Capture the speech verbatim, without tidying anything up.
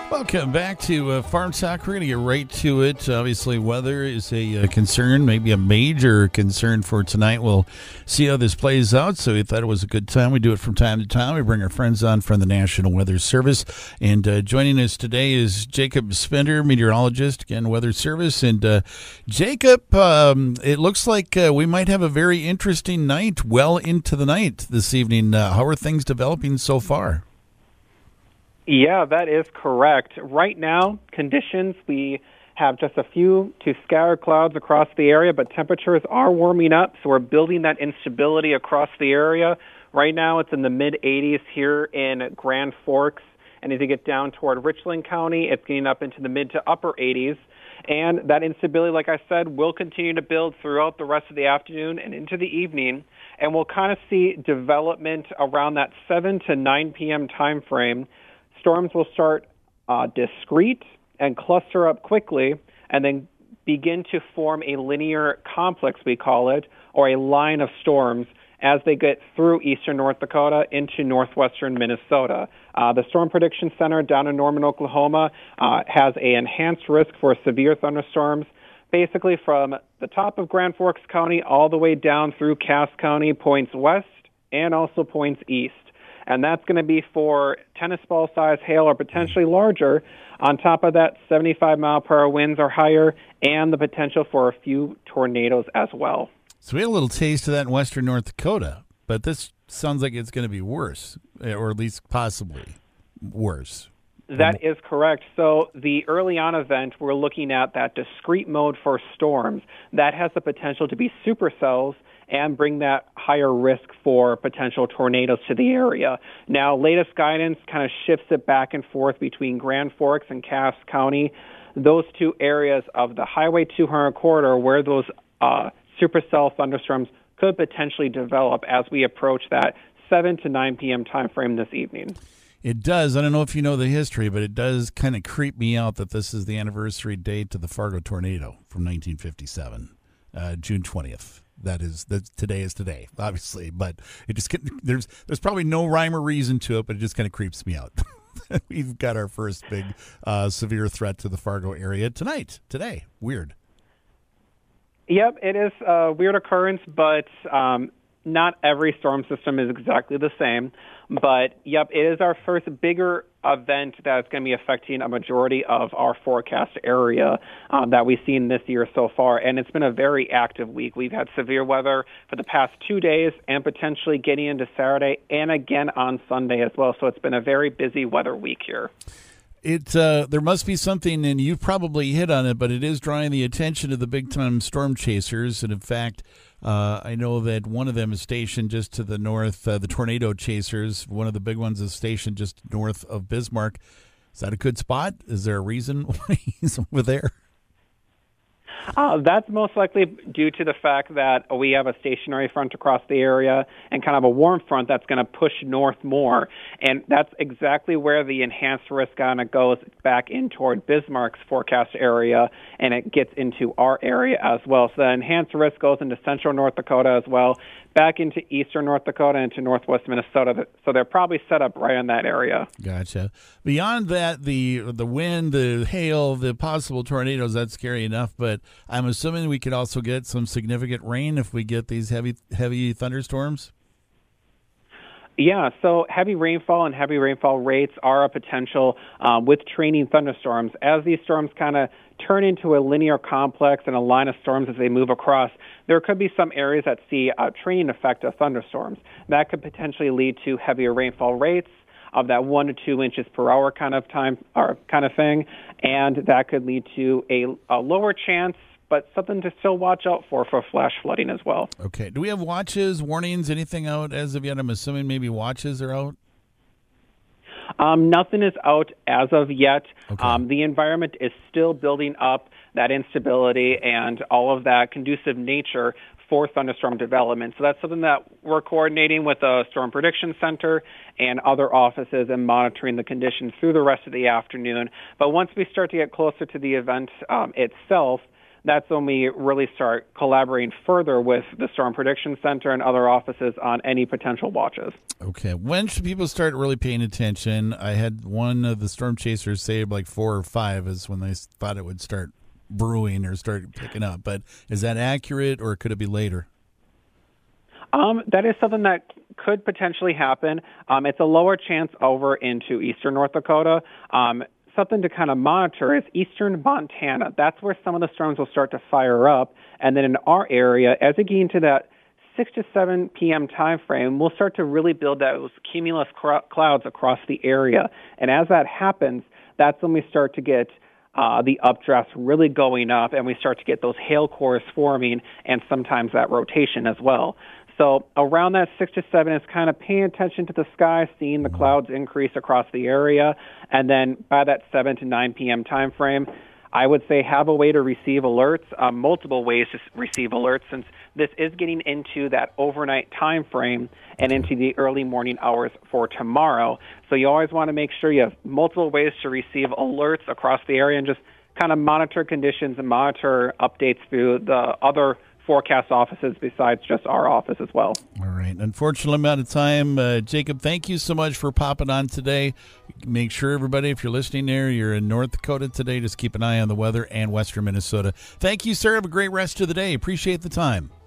Welcome back to uh, Farm Talk. We're going to get right to it. Obviously, weather is a uh, concern, maybe a major concern for tonight. We'll see how this plays out. So we thought it was a good time. We do it from time to time. We bring our friends on from the National Weather Service. And uh, joining us today is Jacob Spender, meteorologist, again, Weather Service. And uh, Jacob, um, it looks like uh, we might have a very interesting night well into the night this evening. Uh, how are things developing so far? Yeah, that is correct. Right now, conditions, we have just a few to scattered clouds across the area, but temperatures are warming up, so we're building that instability across the area. Right now, it's in the mid eighties here in Grand Forks, and as you get down toward Richland County, it's getting up into the mid to upper eighties. And that instability, like I said, will continue to build throughout the rest of the afternoon and into the evening, and we'll kind of see development around that seven to nine p.m. time frame. Storms will start uh, discrete and cluster up quickly and then begin to form a linear complex, we call it, or a line of storms as they get through eastern North Dakota into northwestern Minnesota. Uh, the Storm Prediction Center down in Norman, Oklahoma, uh, has an enhanced risk for severe thunderstorms, basically from the top of Grand Forks County all the way down through Cass County, points west and also points east. And that's going to be for tennis ball size hail or potentially larger. On top of that, seventy-five mile per hour winds are higher and the potential for a few tornadoes as well. So we had a little taste of that in western North Dakota, but this sounds like it's going to be worse, or at least possibly worse. That is correct. So the early on event, we're looking at that discrete mode for storms. That has the potential to be supercells and bring that higher risk for potential tornadoes to the area. Now, latest guidance kind of shifts it back and forth between Grand Forks and Cass County, those two areas of the Highway two hundred corridor where those uh, supercell thunderstorms could potentially develop as we approach that seven to nine p.m. time frame this evening. It does. I don't know if you know the history, but it does kind of creep me out that this is the anniversary date to the Fargo tornado from nineteen fifty-seven, uh, June twentieth. That is that today is today, obviously, but it just there's there's probably no rhyme or reason to it, but it just kind of creeps me out. We've got our first big uh, severe threat to the Fargo area tonight, today. Weird. Yep, it is a weird occurrence, but um, not every storm system is exactly the same. But, yep, it is our first bigger event that's going to be affecting a majority of our forecast area um, that we've seen this year so far. And it's been a very active week. We've had severe weather for the past two days and potentially getting into Saturday and again on Sunday as well. So it's been a very busy weather week here. It uh, there must be something, and you've probably hit on it, but it is drawing the attention of the big-time storm chasers. And, in fact, uh, I know that one of them is stationed just to the north, uh, the tornado chasers. One of the big ones is stationed just north of Bismarck. Is that a good spot? Is there a reason why he's over there? Uh, that's most likely due to the fact that we have a stationary front across the area and kind of a warm front that's going to push north more. And that's exactly where the enhanced risk kind of goes back in toward Bismarck's forecast area, and it gets into our area as well. So the enhanced risk goes into central North Dakota as well, back into eastern North Dakota and into northwest Minnesota. So they're probably set up right in that area. Gotcha. Beyond that, the the wind, the hail, the possible tornadoes, that's scary enough, but I'm assuming we could also get some significant rain if we get these heavy heavy thunderstorms? Yeah, so heavy rainfall and heavy rainfall rates are a potential um, with training thunderstorms. As these storms kind of turn into a linear complex and a line of storms as they move across, there could be some areas that see a training effect of thunderstorms. That could potentially lead to heavier rainfall rates of that one to two inches per hour kind of time or kind of thing, and that could lead to a, a lower chance, but something to still watch out for for flash flooding as well. Okay. Do we have watches, warnings, anything out as of yet? I'm assuming maybe watches are out? Um, nothing is out as of yet. Okay. Um, the environment is still building up that instability and all of that conducive nature for thunderstorm development. So that's something that we're coordinating with the Storm Prediction Center and other offices and monitoring the conditions through the rest of the afternoon. But once we start to get closer to the event um, itself, that's when we really start collaborating further with the Storm Prediction Center and other offices on any potential watches. Okay. When should people start really paying attention? I had one of the storm chasers say like four or five is when they thought it would start brewing or start picking up. But is that accurate, or could it be later? Um, that is something that could potentially happen. Um, it's a lower chance over into eastern North Dakota. Um, something to kind of monitor is eastern Montana. That's where some of the storms will start to fire up. And then in our area, as we get into that six to seven p.m. time frame, we'll start to really build those cumulus cr- clouds across the area. And as that happens, that's when we start to get uh, the updrafts really going up, and we start to get those hail cores forming and sometimes that rotation as well. So around that six to seven is kind of paying attention to the sky, seeing the clouds increase across the area. And then by that seven to nine p.m. time frame, I would say have a way to receive alerts, um, multiple ways to receive alerts, since this is getting into that overnight time frame and into the early morning hours for tomorrow. So you always want to make sure you have multiple ways to receive alerts across the area and just kind of monitor conditions and monitor updates through the other forecast offices besides just our office as well. All right. Unfortunately, I'm out of time. Uh, Jacob, thank you so much for popping on today. Make sure, everybody, if you're listening there, you're in North Dakota today, just keep an eye on the weather and western Minnesota. Thank you, sir. Have a great rest of the day. Appreciate the time.